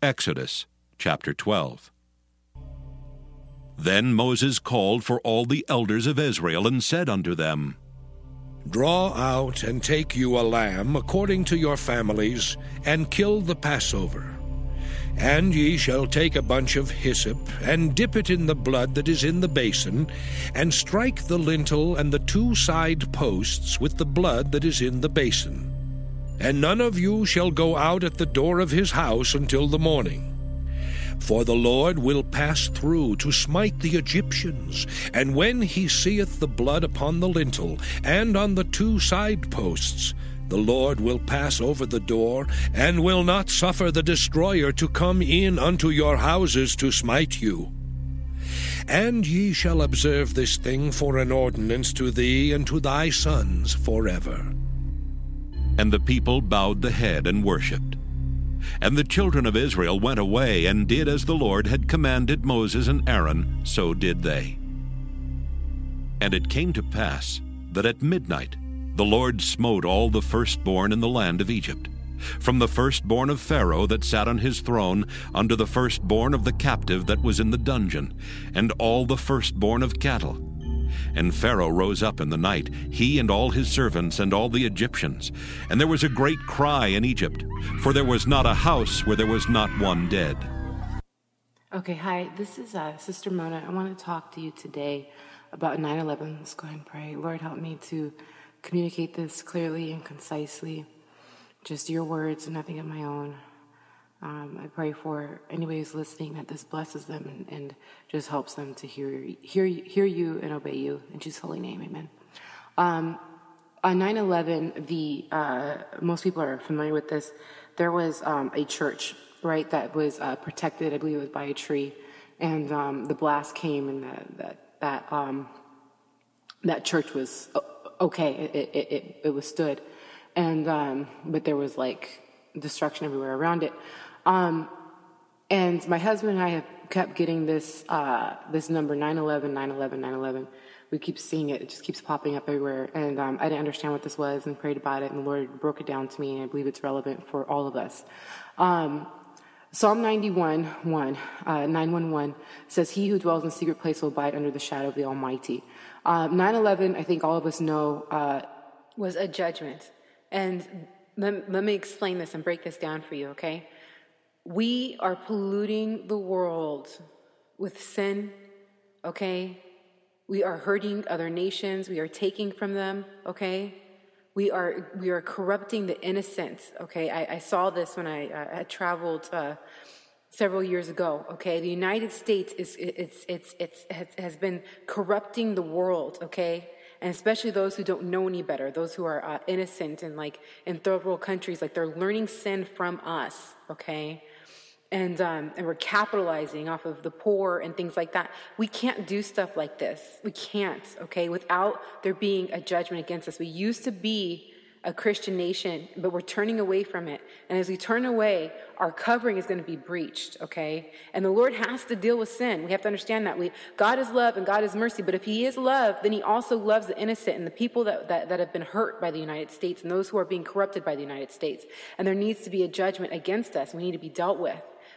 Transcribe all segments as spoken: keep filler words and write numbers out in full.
Exodus chapter twelve. Then Moses called for all the elders of Israel, and said unto them, Draw out and take you a lamb according to your families, and kill the Passover. And ye shall take a bunch of hyssop, and dip it in the blood that is in the basin, and strike the lintel and the two side posts with the blood that is in the basin. And none of you shall go out at the door of his house until the morning. For the Lord will pass through to smite the Egyptians, and when he seeth the blood upon the lintel and on the two side posts, the Lord will pass over the door, and will not suffer the destroyer to come in unto your houses to smite you. And ye shall observe this thing for an ordinance to thee and to thy sons forever. And the people bowed the head and worshipped. And the children of Israel went away, and did as the Lord had commanded Moses and Aaron, so did they. And it came to pass that at midnight the Lord smote all the firstborn in the land of Egypt, from the firstborn of Pharaoh that sat on his throne, unto the firstborn of the captive that was in the dungeon, and all the firstborn of cattle. And Pharaoh rose up in the night, he and all his servants and all the Egyptians. And there was a great cry in Egypt, for there was not a house where there was not one dead. Okay, hi, this is uh, Sister Mona. I want to talk to you today about nine eleven. Let's go ahead and pray. Lord, help me to communicate this clearly and concisely. Just your words and nothing of my own. Um, I pray for anybody who's listening that this blesses them and, and just helps them to hear, hear, hear you and obey you. In Jesus' holy name, amen. Um, on nine eleven, the uh, most people are familiar with this. There was um, a church, right, that was uh, protected, I believe it was by a tree. And um, the blast came, and that that that, um, that church was okay. It, it, it, it withstood. And um, but there was like destruction everywhere around it. Um, and my husband and I have kept getting this, uh, this number nine eleven, nine eleven, nine eleven. We keep seeing it. It just keeps popping up everywhere. And, um, I didn't understand what this was and prayed about it. And the Lord broke it down to me. And I believe it's relevant for all of us. Um, Psalm ninety-one, one, uh, nine one one says, he who dwells in the secret place will abide under the shadow of the Almighty. Uh, nine eleven, I think all of us know, uh, was a judgment. And let, let me explain this and break this down for you, okay? We are polluting the world with sin, okay? We are hurting other nations. We are taking from them, okay? We are we are corrupting the innocent, okay? I, I saw this when I uh, had traveled uh, several years ago, okay? The United States is it's it's it's, it's has been corrupting the world, okay? And especially those who don't know any better, those who are uh, innocent and like in third world countries, like they're learning sin from us, okay? And um, and we're capitalizing off of the poor and things like that. We can't do stuff like this. We can't, okay, without there being a judgment against us. We used to be a Christian nation, but we're turning away from it. And as we turn away, our covering is going to be breached, okay? And the Lord has to deal with sin. We have to understand that. We God is love and God is mercy, but if he is love, then he also loves the innocent and the people that, that, that have been hurt by the United States and those who are being corrupted by the United States. And there needs to be a judgment against us. We need to be dealt with.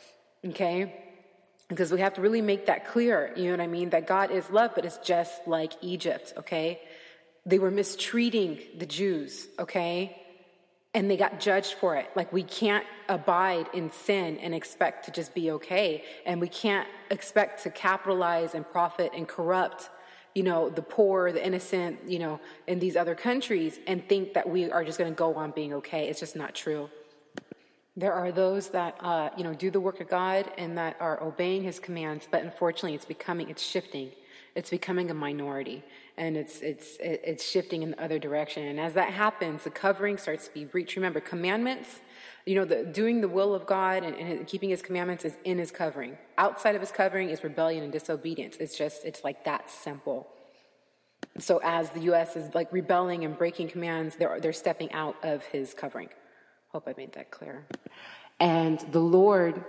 Okay? Because we have to really make that clear, you know what I mean? That God is love, but it's just like Egypt, okay? They were mistreating the Jews, okay? And they got judged for it. Like, we can't abide in sin and expect to just be okay. And we can't expect to capitalize and profit and corrupt, you know, the poor, the innocent, you know, in these other countries and think that we are just going to go on being okay. It's just not true. There are those that, uh, you know, do the work of God and that are obeying his commands, but unfortunately it's becoming, it's shifting. It's becoming a minority, and it's it's it's shifting in the other direction. And as that happens, the covering starts to be breached. Remember, commandments, you know, the, doing the will of God and, and keeping his commandments is in his covering. Outside of his covering is rebellion and disobedience. It's just, it's like that simple. So as the U S is like rebelling and breaking commands, they're they're stepping out of his covering. Hope I made that clear. And the Lord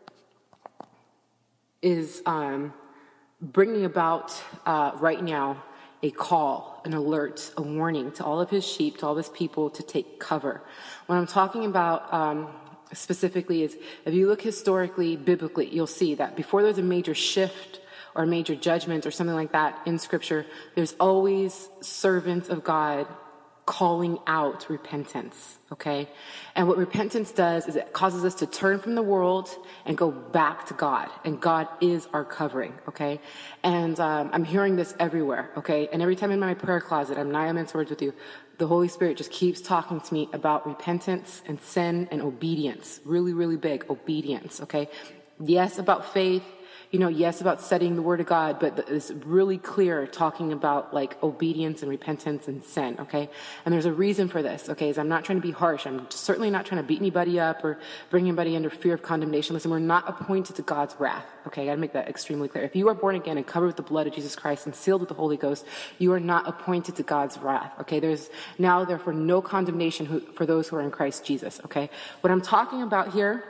is um, bringing about uh, right now a call, an alert, a warning to all of his sheep, to all of his people to take cover. When I'm talking about um, specifically is, if you look historically, biblically, you'll see that before there's a major shift or a major judgment or something like that in Scripture, there's always servants of God calling out repentance, okay? And what repentance does is it causes us to turn from the world and go back to God. And God is our covering, okay? And um, I'm hearing this everywhere, okay? And every time in my prayer closet, I'm nine immense words with you, the Holy Spirit just keeps talking to me about repentance and sin and obedience. Really, really big, obedience, okay? Yes, about faith. You know, yes, about studying the Word of God, but it's really clear talking about like obedience and repentance and sin, okay? And there's a reason for this, okay? Is I'm not trying to be harsh. I'm certainly not trying to beat anybody up or bring anybody under fear of condemnation. Listen, we're not appointed to God's wrath, okay? I gotta make that extremely clear. If you are born again and covered with the blood of Jesus Christ and sealed with the Holy Ghost, you are not appointed to God's wrath, okay? There's now, therefore, no condemnation who, for those who are in Christ Jesus, okay? What I'm talking about here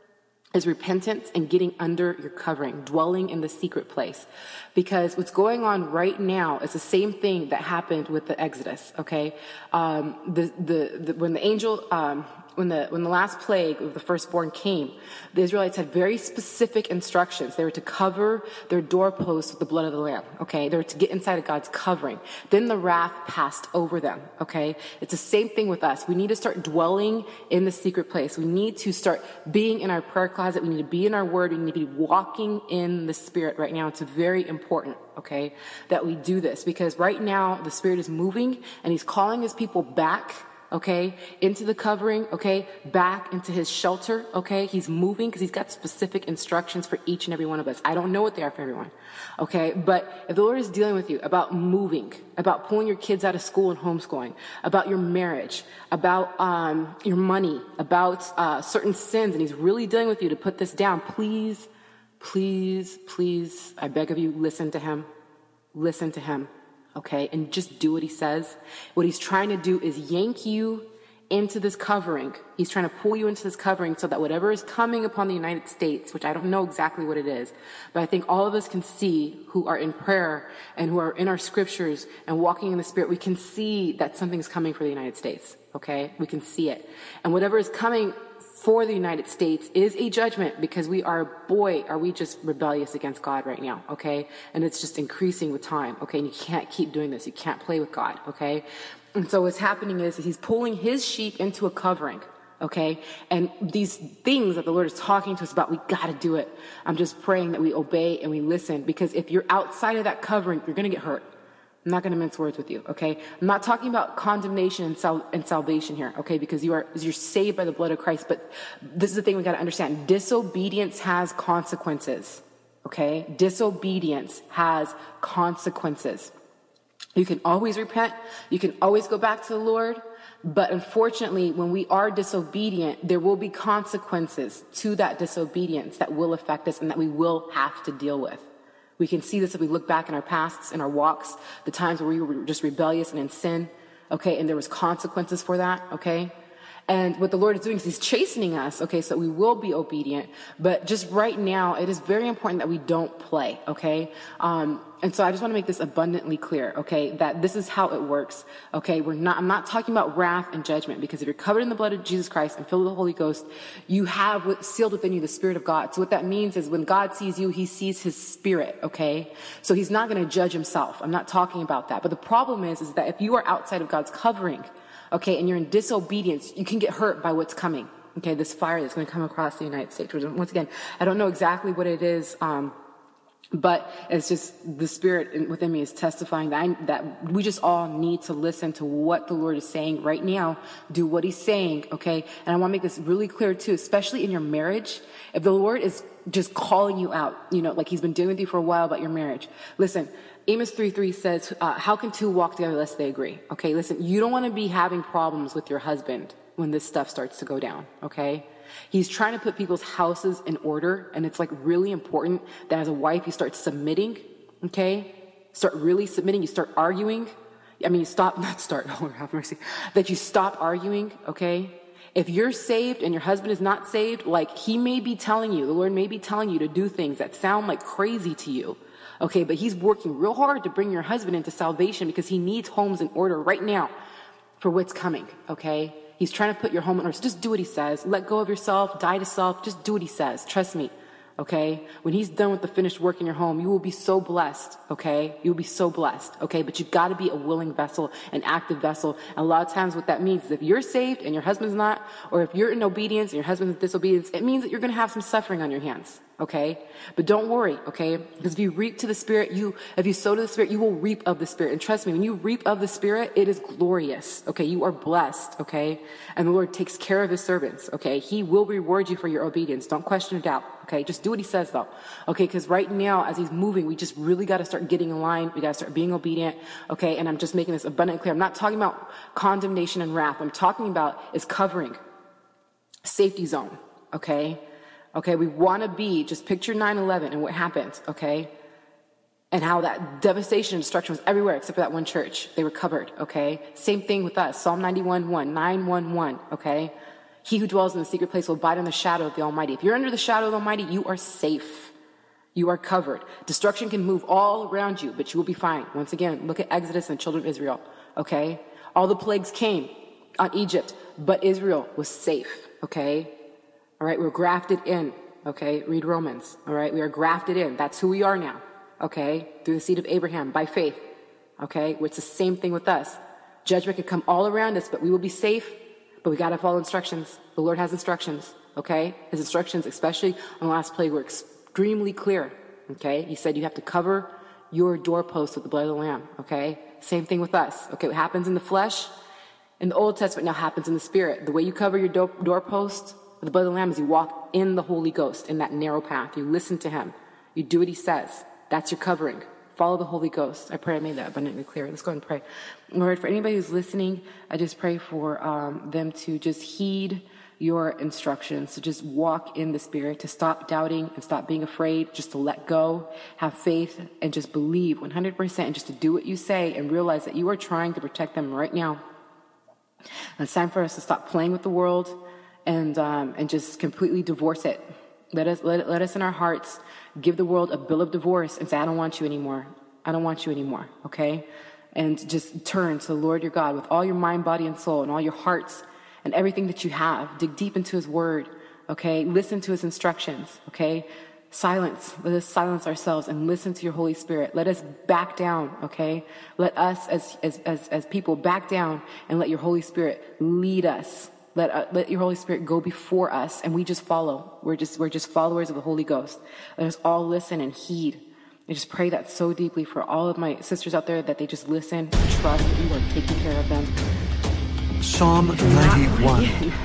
is repentance and getting under your covering, dwelling in the secret place. Because what's going on right now is the same thing that happened with the Exodus, okay? Um, the, the, the, when the angel, um, when the, when the last plague of the firstborn came, the Israelites had very specific instructions. They were to cover their doorposts with the blood of the Lamb, okay? They were to get inside of God's covering. Then the wrath passed over them, okay? It's the same thing with us. We need to start dwelling in the secret place. We need to start being in our prayer closet. We need to be in our word. We need to be walking in the Spirit right now. It's very important, okay, that we do this, because right now the Spirit is moving and He's calling His people back, okay, into the covering, okay, back into His shelter, okay? He's moving because He's got specific instructions for each and every one of us. I don't know what they are for everyone, okay? But if the Lord is dealing with you about moving, about pulling your kids out of school and homeschooling, about your marriage, about um, your money, about uh, certain sins, and He's really dealing with you to put this down, please, please, please, I beg of you, listen to Him. Listen to Him. Okay, and just do what He says. What He's trying to do is yank you into this covering. He's trying to pull you into this covering so that whatever is coming upon the United States, which I don't know exactly what it is, but I think all of us can see who are in prayer and who are in our scriptures and walking in the Spirit, we can see that something's coming for the United States. Okay, we can see it. And whatever is coming for the United States is a judgment, because we are, boy, are we just rebellious against God right now, okay? And it's just increasing with time, okay? And you can't keep doing this. You can't play with God, okay? And so what's happening is He's pulling His sheep into a covering, okay? And these things that the Lord is talking to us about, we got to do it. I'm just praying that we obey and we listen, because if you're outside of that covering, you're going to get hurt. I'm not going to mince words with you, okay? I'm not talking about condemnation and, sal- and salvation here, okay? Because you are, you're saved by the blood of Christ. But this is the thing we got to understand. Disobedience has consequences, okay? Disobedience has consequences. You can always repent. You can always go back to the Lord. But unfortunately, when we are disobedient, there will be consequences to that disobedience that will affect us and that we will have to deal with. We can see this if we look back in our pasts, in our walks, the times where we were just rebellious and in sin, okay, and there was consequences for that, okay? And what the Lord is doing is He's chastening us, okay, so we will be obedient. But just right now, it is very important that we don't play, okay? Um, and so I just want to make this abundantly clear, okay, that this is how it works, okay? We're not, I'm not talking about wrath and judgment, because if you're covered in the blood of Jesus Christ and filled with the Holy Ghost, you have what, sealed within you the Spirit of God. So what that means is when God sees you, He sees His Spirit, okay? So He's not going to judge Himself. I'm not talking about that. But the problem is, is that if you are outside of God's covering, okay, and you're in disobedience, you can get hurt by what's coming, okay, this fire that's going to come across the United States. Once again, I don't know exactly what it is, um, but it's just the Spirit within me is testifying that, I, that we just all need to listen to what the Lord is saying right now, do what He's saying, okay? And I want to make this really clear too, especially in your marriage. If the Lord is just calling you out, you know, like He's been dealing with you for a while about your marriage, listen, Amos three three says, uh, how can two walk together lest they agree? Okay, listen, you don't want to be having problems with your husband when this stuff starts to go down, okay? He's trying to put people's houses in order, and it's like really important that as a wife you start submitting, okay? Start really submitting, you start arguing. I mean, you stop, not start, oh, Lord have mercy, that you stop arguing, okay? If you're saved and your husband is not saved, like He may be telling you, the Lord may be telling you to do things that sound like crazy to you. Okay, but He's working real hard to bring your husband into salvation because he needs homes in order right now for what's coming, okay? He's trying to put your home in order. So just do what he says. Let go of yourself, die to self. Just do what he says. Trust me. Okay? When he's done with the finished work in your home, you will be so blessed. Okay? You will be so blessed. Okay? But you've got to be a willing vessel, an active vessel. And a lot of times what that means is if you're saved and your husband's not, or if you're in obedience and your husband's in disobedience, it means that you're going to have some suffering on your hands. Okay? But don't worry, okay? Because if you reap to the Spirit, you, if you sow to the Spirit, you will reap of the Spirit. And trust me, when you reap of the Spirit, it is glorious. Okay? You are blessed. Okay? And the Lord takes care of his servants. Okay? He will reward you for your obedience. Don't question or doubt. Okay? Just do what he says though. Okay? Because right now, as he's moving, we just really got to start getting in line. We got to start being obedient. Okay? And I'm just making this abundantly clear. I'm not talking about condemnation and wrath. What I'm talking about is covering. Safety zone. Okay? Okay, we want to be, just picture nine eleven and what happened, okay? And how that devastation and destruction was everywhere except for that one church. They were covered, okay? Same thing with us, Psalm ninety-one one, nine one one, okay? He who dwells in the secret place will abide in the shadow of the Almighty. If you're under the shadow of the Almighty, you are safe. You are covered. Destruction can move all around you, but you will be fine. Once again, look at Exodus and the children of Israel, okay? All the plagues came on Egypt, but Israel was safe, okay? All right, we're grafted in, okay? Read Romans, all right? We are grafted in. That's who we are now, okay? Through the seed of Abraham, by faith, okay? It's the same thing with us. Judgment can come all around us, but we will be safe, but we got to follow instructions. The Lord has instructions, okay? His instructions, especially on the last plague, were extremely clear, okay? He said you have to cover your doorpost with the blood of the Lamb, okay? Same thing with us, okay? What happens in the flesh in the Old Testament now happens in the Spirit. The way you cover your do- doorpost with the blood of the Lamb is you walk in the Holy Ghost, in that narrow path. You listen to him. You do what he says. That's your covering. Follow the Holy Ghost. I pray I made that abundantly clear. Let's go and pray. Lord, for anybody who's listening, I just pray for um, them to just heed your instructions, to just walk in the Spirit, to stop doubting and stop being afraid, just to let go, have faith, and just believe one hundred percent, and just to do what you say and realize that you are trying to protect them right now. And it's time for us to stop playing with the world and um, and just completely divorce it. Let us let, let us in our hearts give the world a bill of divorce and say, I don't want you anymore. I don't want you anymore, okay? And just turn to the Lord your God with all your mind, body, and soul, and all your hearts and everything that you have. Dig deep into his word, okay? Listen to his instructions, okay? Silence. Let us silence ourselves and listen to your Holy Spirit. Let us back down, okay? Let us as as as, as people back down and let your Holy Spirit lead us. Let uh, let your Holy Spirit go before us, and we just follow. We're just we're just followers of the Holy Ghost. Let us all listen and heed. I just pray that so deeply for all of my sisters out there that they just listen and trust that you are taking care of them. Psalm ninety-one.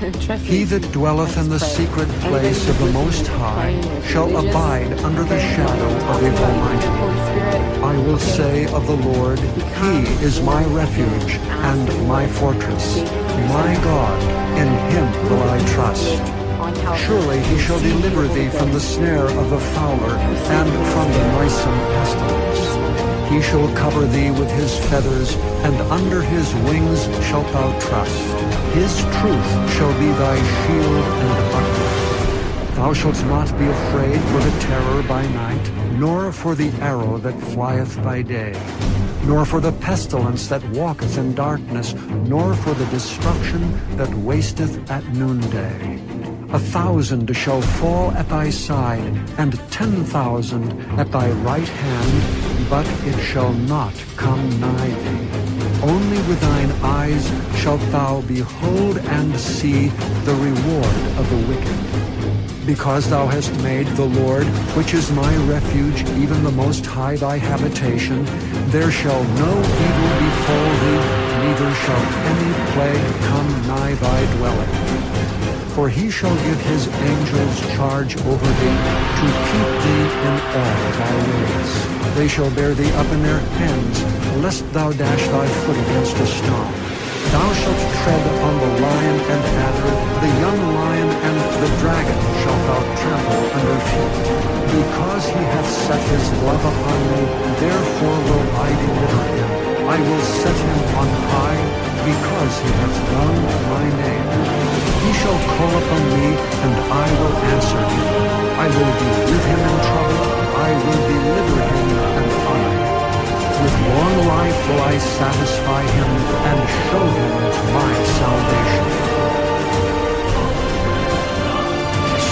He that dwelleth in the secret place of the Most High shall abide under the shadow of the Almighty. I will say of the Lord, He is my refuge and my fortress, my God, in Him will I trust. Surely He shall deliver thee from the snare of the fowler and from the noisome pestilence. He shall cover thee with his feathers, and under his wings shalt thou trust. His truth shall be thy shield and buckler. Thou shalt not be afraid for the terror by night, nor for the arrow that flieth by day, nor for the pestilence that walketh in darkness, nor for the destruction that wasteth at noonday. A thousand shall fall at thy side, and ten thousand at thy right hand, but it shall not come nigh thee. Only with thine eyes shalt thou behold and see the reward of the wicked. Because thou hast made the Lord, which is my refuge, even the Most High thy habitation, there shall no evil befall thee, neither shall any plague come nigh thy dwelling. For he shall give his angels charge over thee, to keep thee in all thy ways. They shall bear thee up in their hands, lest thou dash thy foot against a stone. Thou shalt tread upon the lion and adder, the young lion and the dragon shalt thou trample under feet. Because he hath set his love upon me, therefore will I deliver him. I will set him on high, because he hath known my name. He shall call upon me, and I will answer him. I will be with him in trouble. I will deliver him and honor him. With long life will I satisfy him, and show him my salvation.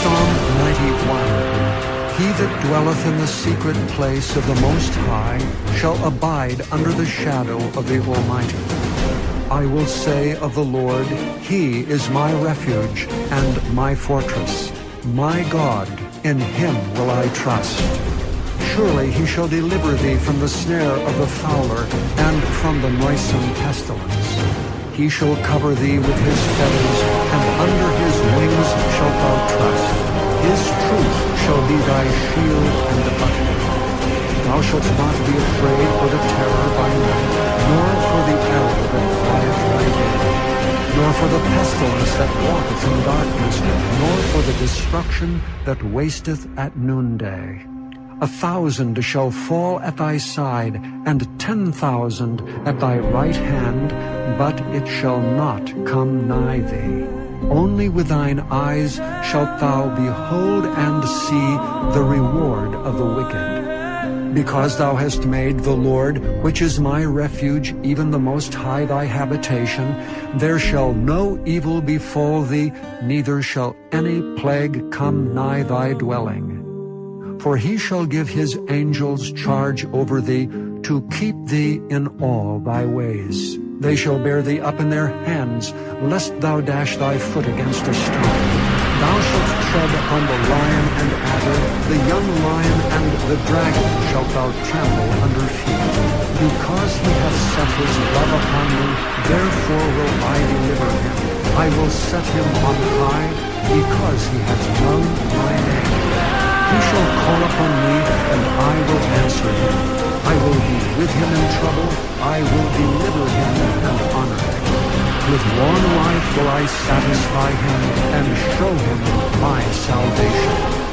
Psalm ninety-one. He that dwelleth in the secret place of the Most High shall abide under the shadow of the Almighty. I will say of the Lord, He is my refuge and my fortress. My God, in Him will I trust. Surely He shall deliver thee from the snare of the fowler and from the noisome pestilence. He shall cover thee with His feathers, and under His wings shalt thou trust. His truth shall be thy shield and buckler. Thou shalt not be afraid for the terror by night, nor for the arrow that flieth by day, nor for the pestilence that walketh in darkness, nor for the destruction that wasteth at noonday. A thousand shall fall at thy side, and ten thousand at thy right hand, but it shall not come nigh thee. Only with thine eyes shalt thou behold and see the reward of the wicked. Because thou hast made the Lord, which is my refuge, even the Most High thy habitation, there shall no evil befall thee, neither shall any plague come nigh thy dwelling. For he shall give his angels charge over thee, to keep thee in all thy ways. They shall bear thee up in their hands, lest thou dash thy foot against a stone. Thou shalt tread upon the lion and adder, the young lion and the dragon shalt thou trample under feet. Because he hath set his love upon me, therefore will I deliver him. I will set him on high, because he hath known my name. He shall call upon me, and I will answer him. I will be with him in trouble. I will deliver him and honor him. With long life will I satisfy him and show him my salvation.